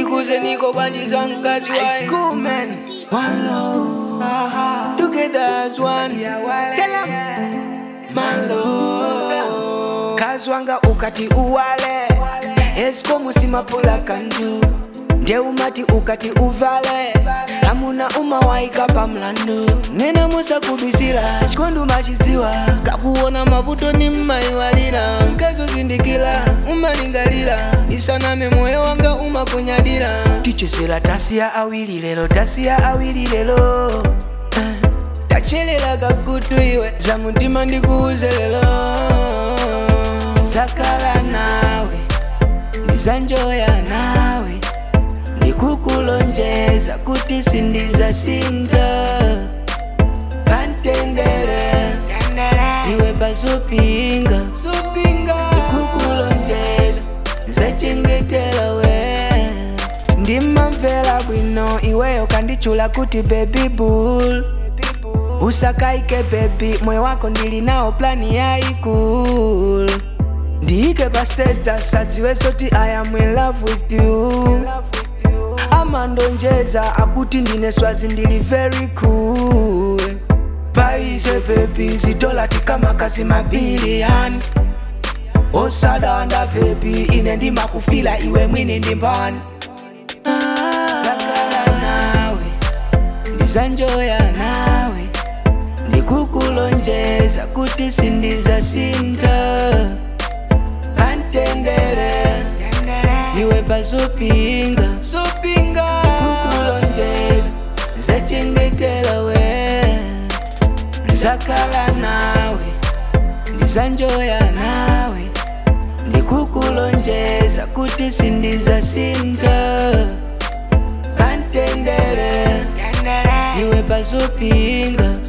ndikuze niko banjiza mkazi High school man, one love, together as one. Tell 'em, man love. Kazwanga ukati uwale, esko musimapula kanju. Nde umati ukati uvale, hamuna umawaika pa mlandu. Nena musa kubisila, shikondu machiziwa. Kakuona mabuto ni mmaiwalila. Nkazo zindikila, umalingalila. Isaname moyo wanga umakunyadila. Tichesela tasia awili lelo, tasia awili lelo. Tachelela kakutu iwe, za mutima ndikuuze lelo. Zakala nawe, nizanjoya nawe. Nikukulonjeza kuti sindiza sinja. Pantendere iwe bazopinga. Nikukulonjeza zachengetela we. Ndimamvera bwino iweyo kandichula kuti baby bull. Usakaike baby, moyo wako ndili nao plani ya ikul. Ndiike pa status adziwe soti I am in love with you. Amandonjeza akuti ndine swazi ndili very cool. Paise baby zitola tikama kasi mabiliyani. Osadanda baby ine ndima kufila iwe mwini ndimbani. Zakala nawe, ndizanjoya nawe. Ndikukulonjeza kuti sindiza sinta. Pantendere iwe bazopinga. Nikukulonjeza zachengetela we. Zakala nawe, ndizanjoya nawe. Ndikukulonjeza kuti sindiza sinta. Pantendere iwe bazopinga.